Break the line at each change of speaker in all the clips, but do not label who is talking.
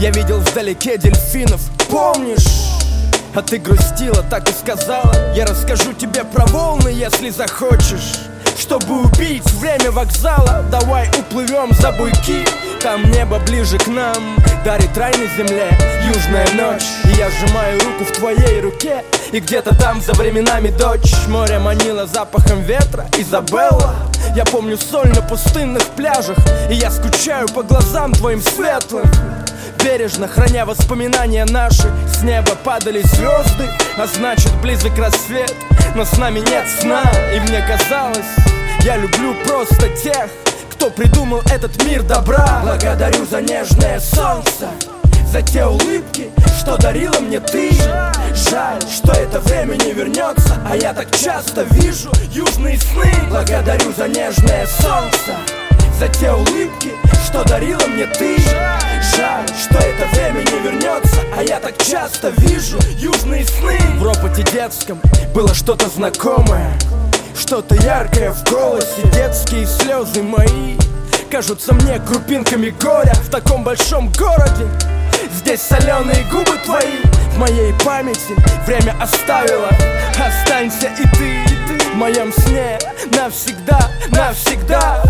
Я видел вдалеке дельфинов, помнишь? А ты грустила, так и сказала: я расскажу тебе про волны, если захочешь. Чтобы убить время вокзала, давай уплывем за буйки. Там небо ближе к нам, дарит рай на земле южная ночь. И я сжимаю руку в твоей руке, и где-то там за временами дочь. Море манило запахом ветра, Изабелла. Я помню соль на пустынных пляжах, и я скучаю по глазам твоим светлым. Бережно храня воспоминания наши, с неба падали звезды, а значит близок рассвет. Но с нами нет сна, и мне казалось, я люблю просто тех, кто придумал этот мир добра. Благодарю за нежное солнце, за те улыбки, что дарила мне ты. Жаль, что это время не вернется, а я так часто вижу южные сны. Благодарю за нежное солнце, за те улыбки, что дарила мне ты. Жаль, что это время не вернется, а я так часто вижу южные сны. В ропоте детском было что-то знакомое, что-то яркое в голосе. Детские слезы мои кажутся мне крупинками горя в таком большом городе. Здесь соленые губы твои в моей памяти время оставило. Останься и ты в моем сне навсегда, навсегда.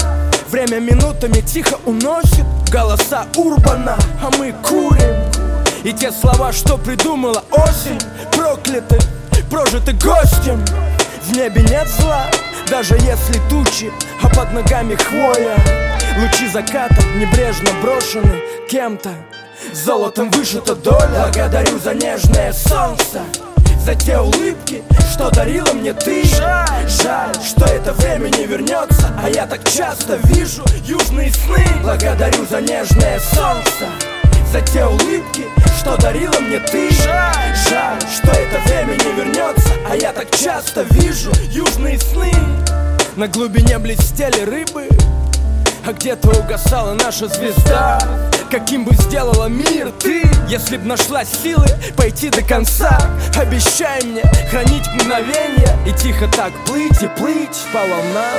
Время минутами тихо уносит голоса урбана, а мы курим. И те слова, что придумала осень, прокляты, прожиты гостем. В небе нет зла, даже если тучи, а под ногами хвоя. Лучи заката небрежно брошены кем-то, золотом вышита доля. Благодарю за нежное солнце, за те улыбки, что дарила мне ты. Жаль, что это время не вернется, а я так часто вижу южные сны. Благодарю за нежное солнце, за те улыбки, что дарила мне ты. Жаль, что это время не вернется, а я так часто вижу южные сны. На глубине блестели рыбы, а где-то угасала наша звезда. Каким бы сделала мир ты, если б нашла силы пойти до конца? Обещай мне хранить мгновенье и тихо так плыть и плыть по волнам.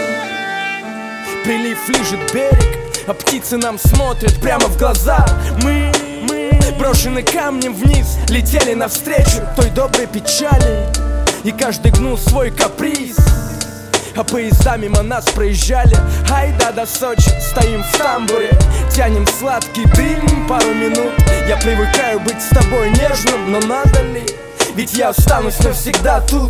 Прилив лижет берег, а птицы нам смотрят прямо в глаза. Мы брошены камнем вниз, летели навстречу той доброй печали, и каждый гнул свой каприз. А поезда мимо нас проезжали, айда до Сочи. Стоим в тамбуре, тянем сладкий дым пару минут. Я привыкаю быть с тобой нежным, но надо ли? Ведь я останусь навсегда тут.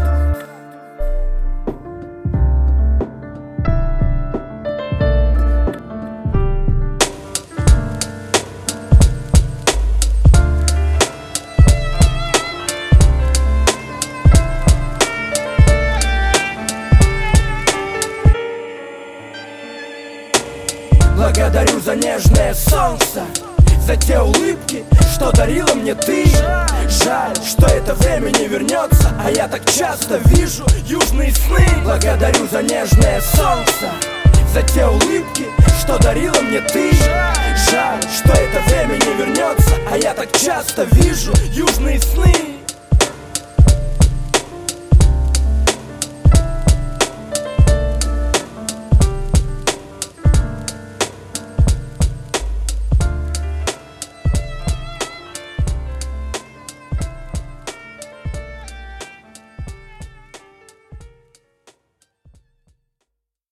Благодарю за нежное солнце, за те улыбки, что дарила мне ты. Жаль, что это время не вернется, а я так часто вижу южные сны. Благодарю за нежное солнце, за те улыбки, что дарила мне ты. Жаль, что это время не вернется, а я так часто вижу южные сны.